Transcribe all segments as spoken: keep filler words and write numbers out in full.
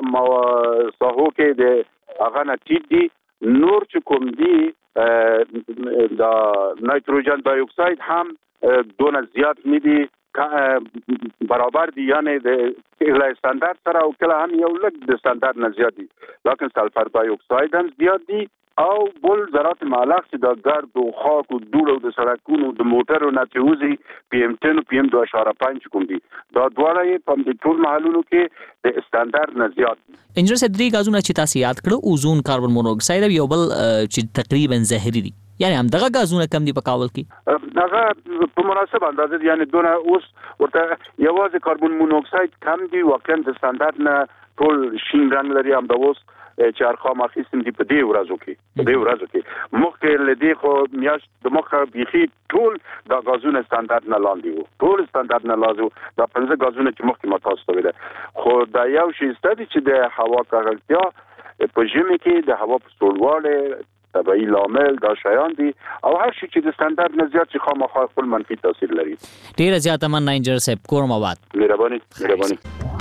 ساحو کې د هغه نه ټیټ دي. نور چې کوم دي د نایتروجن ډای اکساید هم دونه زیات نه دي برابر دي، یعنی د استاندارد سره او کله هم یو لږ د استاندارد نه زیات دي، لکن سلفر ډای اکساید هم زیات دي او بل ذرات معلق چې د ګرد او خاک او دوړ او د سړکونو د موټرو نه چې وځي پی ام ټن او پی ام دوه اعشاریه پنځه کوم دي، دا دواړه یې په دې ټول محلونو کې د استاندارد نه زیات دي. انجنیر صاحب درې غازونه چې تاسو یاد کړو، اوزون، کاربن مونوکساید او یو بل چې تقریبا زهري دي، یعنی هم دغه غازونه کم دي په کابل کې؟ دغه په مناسب اندازه یعنی دونه اوس ورته یوازې کاربن مونوکساید کم دي، واقعا د استاندارد نه ټول شین رنګ لري. هم د اوس چې ارقام اخیستم دي په دې ورځو کې په دې ورځو کې مخکې لدې خو میاشت د مخه بيخي ټول د غازونه استاندارد نه لاندې وو، ټول استاندارد نه لاندې وو. دا پنځه غازونه چې مخکې ما تاسو ته ویل، خو دا یو شی ستدي چې د هوا ککړتیا په ژمي کې د هوا په سړواله طبيعي لامل دا شیان دي او هر شي چې د استاندارد نه زیات چې خامخا خپل منفي تاثیر لري. ډیر زیات مننه انجنیر صاحب، کوم آباد. مهرباني مهرباني.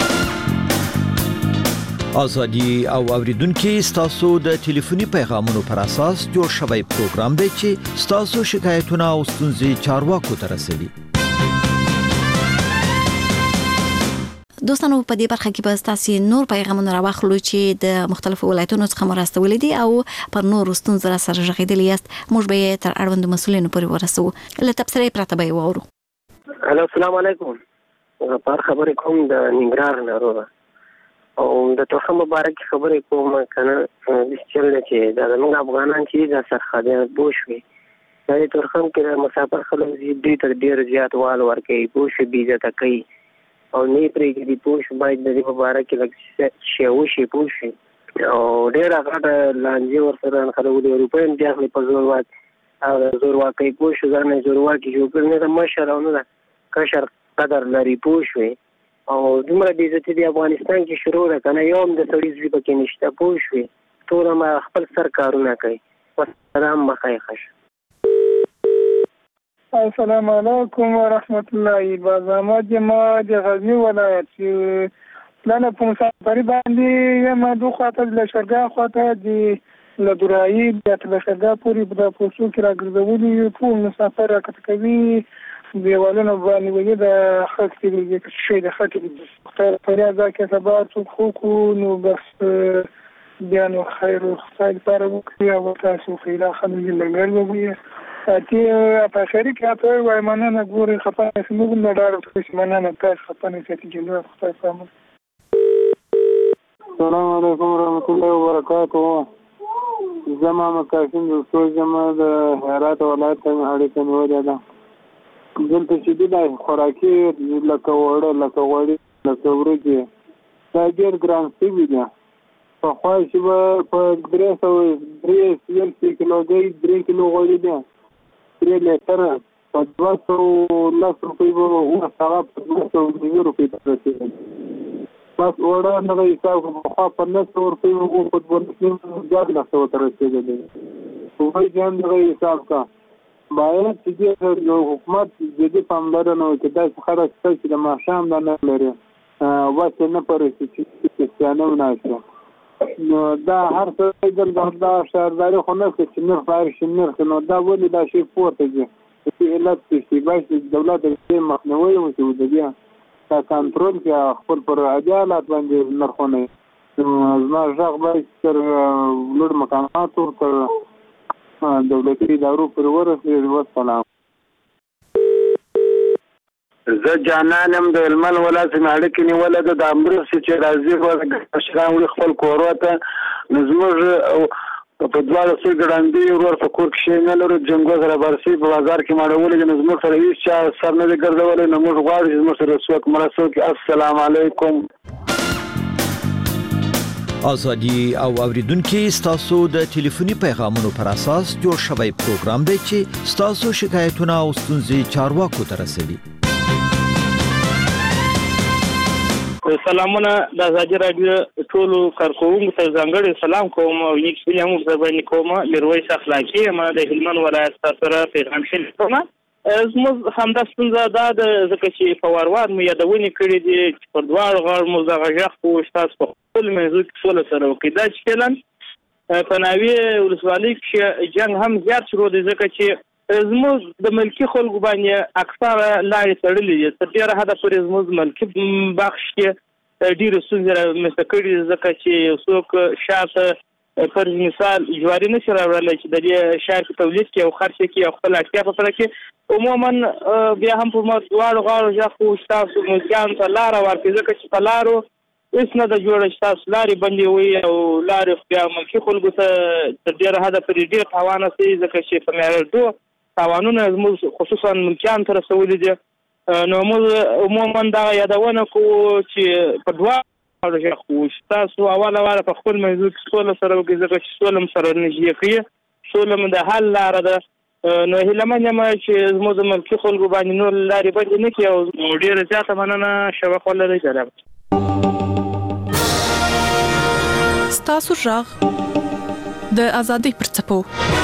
ازادي او اوریدونکو ستاسو د ټلیفوني پیغامونو پر اساس جوړ شوی پروګرام دی چې ستاسو شکایتونه او ستونزې چارواکو ته رسوي. دوستانو په دې برخه کې به تاسو نور پیغامونه راوخلو چې د مختلفو ولایتونو څخه مرستولې دي او پر نور ستونزو سره ژغېدلې یاست. موږ به تر اړوند مسولینو پورې ورسو. له تبصرې پرته به وورو. هلو السلام علیکم. پر خبرې کوم د ننګرهار نه وروه او د توخه مبارک خبرې کوم کنه چې چې دا موږ افغانان چې د سرحدي بوشوي د تورخم کې مسافر خلک دې تر ډیر زیات وال ورکې بوشي بيزه تکي او نه پرې کې دی پوش باید د مبارک لږ شی او شی پوشي او ډیر هغه لانجه ورسره خلک د اروپاین بیا په زور وات او زور واکې پوش ځنه زور واکې جو پر نه مشرونه ده کشر قدر لري پوشوي او دومره د عزت دی افغانستان کې شروع ده کنه یو هم د سړي زوی پکې نشته پوښوي ټول ما خپل سر کارونه کوي. والسلام مخایخش. السلام علیکم ورحمت الله وبرکاته. جماعه د غزنی ولایت چې پلان په مسافرۍ باندې یم دوه خاطر له شرګا خاطر دی له درایي د شرګا پوری په پوسو کې راګرځولي ټول مسافر راکټ کوي دیوالونه باندې وګړي د خاص کې شي د خاطر په اړه کې سبا څوک خو نو بس بیا نو خیر او خیر پر وکړي او تاسو خیر خلک لګل وي اتي په خیر کې اته وای مننه ګوري خپانه سمو نه ډار څه مننه تاسو خپانه چې جنو خدای سلام. السلام علیکم ورحمت الله وبرکاته. زما مکاسم د سوجما د هرات ولایت ته اړیکه نیولې ده. دلته چې د خوراکي لکه وړه لکه وړي لکه ورګي دا ډېر ګران شوي دي. په خوا چې به په درې سوه درې یل کیلوګرام درې کیلو غوړي دي درې لیټره په دوه سوه لس روپۍ به اوس هغه په دوه سوه نوي روپۍ ته رسېږي. بس وړه هغه حساب کړو پخوا په نهه سوه روپۍ به اوس په دوه زیات لس سوه ته رسېدلی. هغوی چې هم دغه حساب کا باید چې د حکومت جدي پاملرنه وکړي. داسې خلک شته چې د ماښام دا نه لري واسې نه پرېږدي چې کریسټیانه وناشي. نو دا هر څه دا شهرداري خو نه ښه چې نرخ باید شي نرخ نو دا ولې دا شی پورته ځي چې علت چې باید دولت د دې مخنیوی وکړي د دې دا کنټرول کړي خپل پر عدالت باندې نرخونه. زما غږ باید تر لوړ مقاماتو تر دولتي ادارو پر ورسېږي. والسلام. زه جانانم د هلمند ولایت څخه اړیکې نیولې ده د امرخ چې راځي مشران وړي خپل کورو ته نو زموږ په دواړو سوی ګړندي ورور په کور کې شی نه لرو جنګو سره برسي په بازار کې ماړولې نو زموږ سره هېڅ چا سر نه دی ګرځولی نو موږ غواړو چې زموږ سره څوک مرسته وکړي. السلام علیکم. ازادي او اوریدونکو ستاسو د ټلیفوني پیغامونو پر اساس جوړ شوی پروګرام دی چې ستاسو شکایتونه او ستونزې چارواکو ته رسوي. سلامونه د ازادي رادیو ټولو کارکوونکو ته ځانګړی سلام کوم او یک سپین هم زبانی کوم میرویس اخلاقی ما د هلمند ولایت سره پیغام شریک کوم. زموږ همدا ستونزه دا ده ځکه چې په وار وار مو یادونې کړې دي چې پر دواړو غاړو مو دغه غږ خو ستاسو په خپل منځو کې سوله سره وکړي. دا چې فعلا په ناوې ولسوالۍ کې جنګ هم زیات شروع دی ځکه چې زموږ د ملکي خلکو باندې اکثره لارې تړلې دي. تر ډېره حده پورې زموږ ملکي بخش کې ډېرې ستونزې رامنځته کړي دي ځکه چې یو څوک شاته فرض مثال جواري نشي راوړلی چې د دې شهر کې تولید کړي او خرڅ کړي او خپل اړتیا په پوره کړي. عموما بیا هم په دواړو غاړو ژغ خو ستاسو ملکیانو ته لاره ورکړي ځکه چې په لارو هېڅ نه ده جوړه چې تاسو لارې بندې وي او لارې بیا ملکي خلکو ته تر ډېره حده پورې ډېر تاوان رسوي ځکه چې په معیارډو تاوانونه زموږ خصوصا ملکیانو ته رسولي دي. نو موږ عموما دغه یادونه کوو چې په دوه خو تاسو اوله واره په خپل موضوع کې سوله سره وکړئ ځکه چې سوله مو سره نږدې کوي. سوله مو د حل لاره ده. نو هیله من یم چې زموږ د ملکي خلکو باندې نور لارې بندې نه کړي او ډېره زیاته مننه شفق ولرئ. جناب ستاسو غږ د ازادۍ پر څپو.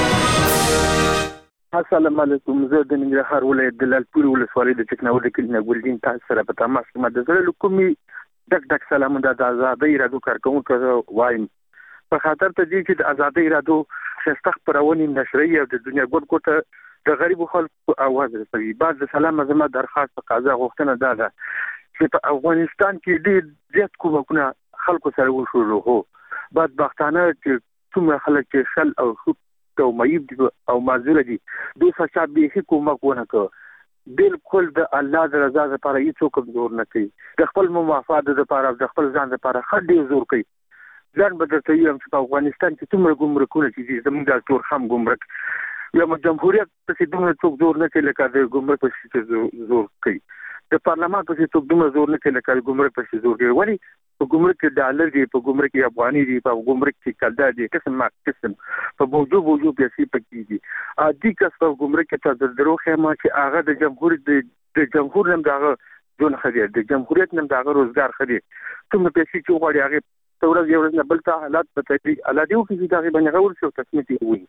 السلام علیکم. زه د ننګرهار ولایت د لالپورې ولسوالۍ د ټکنالوژي کلینه ګلدین تاسو سره په تماس کې مده زړه کومي ډک ډک سلامونه د آزادۍ رادیو کارکونکو وایم. په خاطر ته دي چې د آزادۍ رادیو ښایسته خپرونې نشري او د دنیا ګوټ ګوټه د غریبو خلکو اواز رسوي. بعد د سلام زما درخواست په قضا غوښتنه ده ده چې په افغانستان کې ډېر زیات کومکونه خلکو سره وشول. هو بدبختانه چې څومره خلک چې شل او خود او مېب دي او معذور دي دوی څخه به کومک ونه کوي. بالکل د الله د رضا لپاره هیڅ کوم زور نه کوي. د خپل مفاد لپاره د خپل ځان لپاره خډ ډیر زور کوي. ځان به درته یم چې په افغانستان کې څومره ګمرکونه چې زموږ د ټول هم ګمرک یا جمهوریت په دومره څوک زور نه کوي لکه د ګمرک په زور کوي. د پارلمان په څوک دومره زور نه کوي لکه د ګمرک په زور کوي. ولی په ګمرک کې ډالر دی، په ګمرک کې افغاني دی، په ګمرک کې کلدا دی، قسم ما قسم په موضوع موضوع پیسې پکې دي. ا دې کس په ګمرک کې تر دروخه ما چې هغه د جمهوریت د جمهور نم دغه جون خدي د جمهوریت نم دغه روزګار خدي کوم پیسې چې وغواړي هغه تورز یو نه بل ته حالات پته دي الله دې وکړي چې دغه باندې غوړ شو تصمیم وي.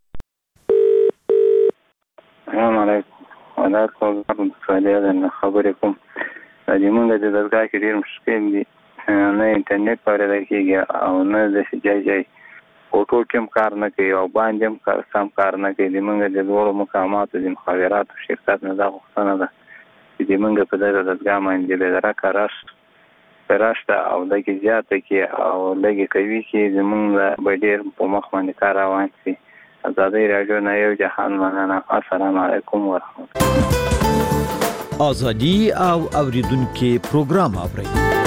السلام علیکم. ولا کوم څه خبرې کوم د موږ د دغه کې ډیر مشکل دي. نه انټرنیټ پاره کېږي او نه د شجاع جای اوټو کوم کار نه کوي او باندې هم کار سم کار نه کوي. د موږ د ډول مقامات د مخابرات شرکت نه دا غوښتنه ده چې د موږ په دغه دغه باندې د راکاراش پراشته او دغه زیاته کې او لګي کوي چې زمونږ به ډیر په مخ باندې کار روان شي. آزادۍ رادیو نه یو جهان مننه. السلام علیکم ورحمت الله. آزادی او اوریدونکو پروګرام اوري.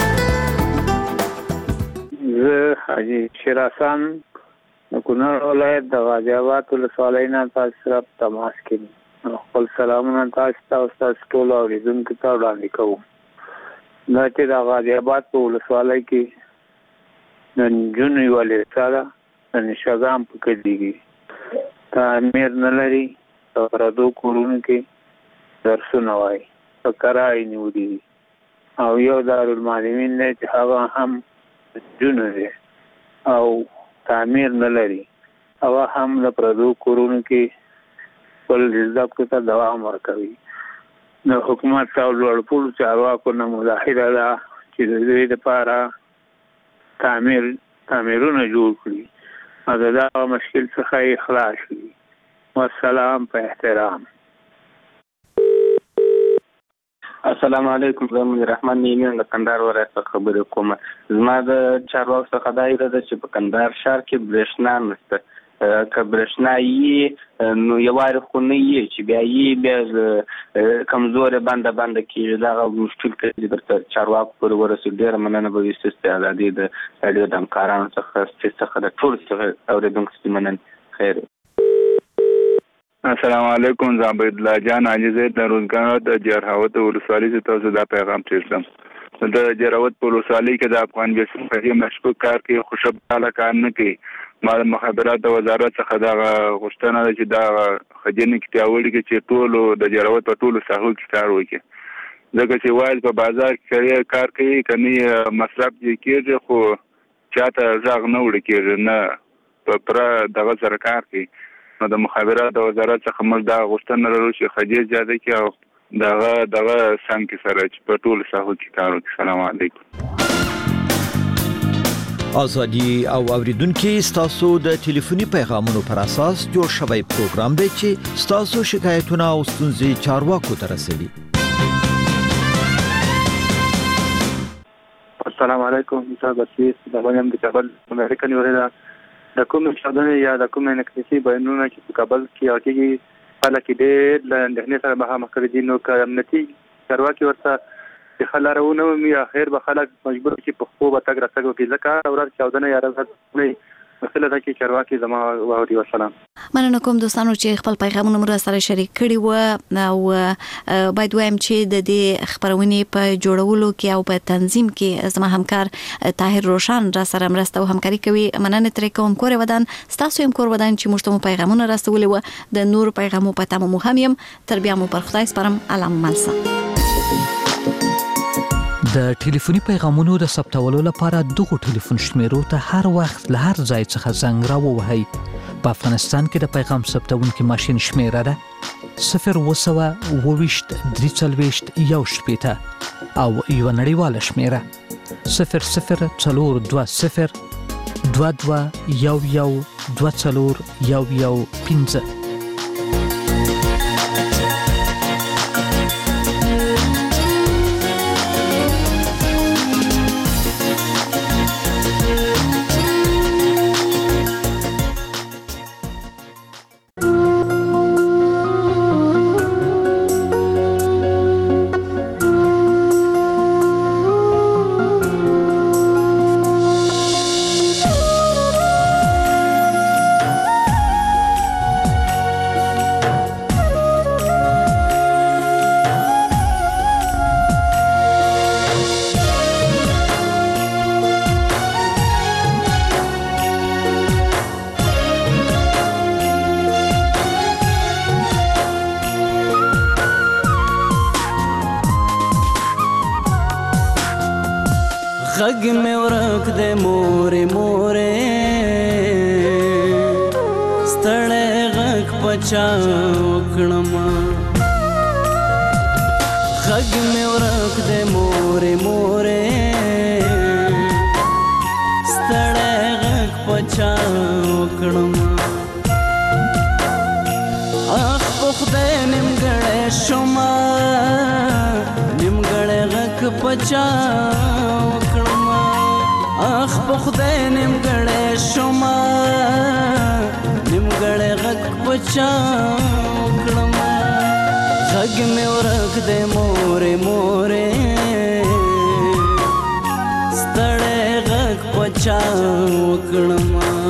زه حاجی شیراسان د کونړ ولایت د غازی آباد ولسوالۍ نه تاسو سره تماس کوم. خپل سلامونه تاسو ته او تاسو ټول اوریدونکو ته وړاندې کوم. دا چې د غازی آباد په ولسوالۍ کې نن جون یوالې سره نن شګام پکې دیږي تعمیر نه لري. پردو کورونو کې درسونه وایي په کرای نیولي او یو دارالمعلمین دی چې هغه هم جون دی او تعمیر نه لري. هغه هم د پردو کورونو کې خپل زده کړو ته دوام ورکوي. نو حکومت او لوړپوړو چارواکو نه ملاحظه ده چې د دې لپاره تعمیر تعمیرونه جوړ کړي او د دغه مشکل څخه یې خلاص کړي. والسلام په احترام. السلام علیکم. زه منیر رحمان نیمه د کندهار ولایت څخه خبرې کوم. زما د چارواکو څخه دا اراده چې په کندهار ښار کې برېښنا نشته. که برېښنا یې نو یوارې خو نه یې چې بیا یې بیا کمزورې بنده بنده کېږي. دغه مشکل که درته چارواکو پورې ورسېږي ډېره مننه به وي. ستاسو د ازادۍ د راډیو د همکارانو څخه ستاسو څخه د ټولو څخه اورېدونکو څخه مننه. خیر. السلام علیکم. زه عبد الله جان عاجزه د روزګار د جرهاوت ولسوالۍ څخه تاسو دا پیغام تیرسم. د جرهاوت په ولسوالۍ کې د افغان بیسم په مشکوک کار کې خوشبخاله کار نه کوي. ما د مخابرات وزارت څخه دا غوښتنه ده چې دا خجنې کې پیاوړي کې چې ټول د جرهاوت په ټولو ساحو کې کار وکړي. ځکه چې وایي په بازار کې کار کوي کني مصرف کېږي خو چاته ځاغ نه وړي کېږي نه په پر دغه سره کار کوي. نو د مخابرات وزارت څخه موږ دا غوښتنه لرو چې خدای زیاده کړي او دغه دغه څنګه سره چې په ټول ساحو کې کار وکړي. السلام علیکم. ازادي او اوریدونکو ستاسو د ټلیفوني پیغامونو پر اساس جوړ شوی پروګرام دی چې ستاسو شکایتونه او ستونزې چارواکو ته رسوي. السلام علیکم. صاحب اسیس د باندې د کابل امریکا نیولې د کوم شادنه یا د کوم انکلیسي بیانونه چې په کابل کې راکېږي خلک ډېر له اندېښنې سره مخامخ کړي دي. نو که امنیتي چارواکي ورته د خلارونه مې اخر به خلک مجبور چې په خو به تګ راتګ وکړي ځکه ورځ چاودنه یا ورځ نه مسله ده چې چارواکي زما واوري. والسلام. مننه کوم دوستانو چې خپل پیغامونه مو سره شریک کړي و او باید وایم چې د دې خبرونې په جوړولو کې او په تنظیم کې زما همکار طاهر روشن را سره مرسته او همکاري کوي. مننه ترې کوم کور ودان تاسو هم کور ودان چې موږ ته پیغامونه راستولې و د نور پیغامو په تمه مهم يم. تر بیا مو پر خدای سپارم. علامه ملسا. د ټلیفوني پیغامونو د ثبتولو لپاره دغه ټلیفون شمیرو ته هر وخت له هر ځای څخه زنګ راووهئ. په افغانستان کې د پیغام ثبتونکي ماشین شمیره ده صفر وسوه اوويشت درې څلوېښت یو شپېته او یو نړیواله شمیره صفر صفر څلور دوه صفر دوه دوه یو یو دوه څلور یو یو پنځه. غږ مې ورک دې مورې مورې ستړی غږ پچا وکړم. غږ مې ورک دې مورې مورې ستړی غږ پچا وکړم. اخ په خدای نیمګړی شومه نیمګړی غږ پچا وکړم. اخ په خدای نیمګړی شومه نیمګړی غږ پچا وکړم. غږ مې ورک دی مورې مورې ستړی غږ پچا وکړم.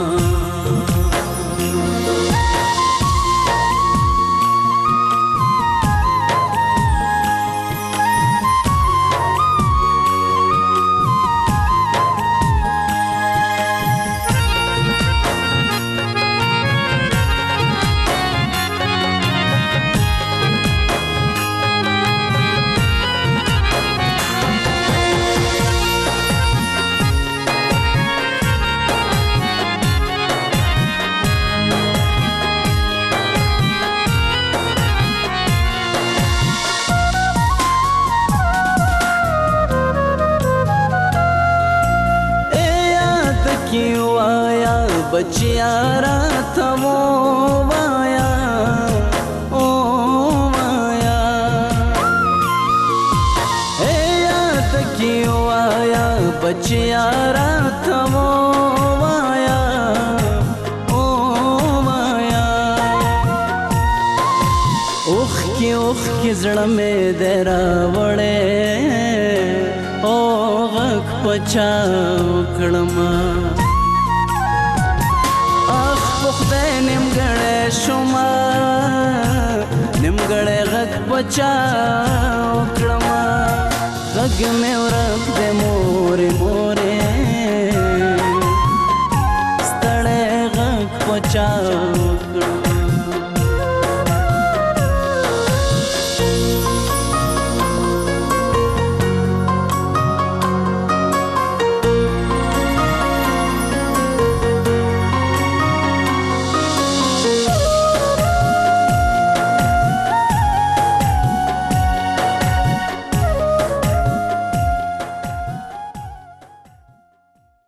بچیا راته ووایا او وایا اے یاد کی وایا بچیا راته ووایا او وایا اوخ کی اوخ کی زړه مې درا وړې او غږ پچا وکړم. خدای نیمګړی شومه نیمګړی غږ پچا وکړم. غږ مې ورک دی مورې مورې ستړی غږ پچا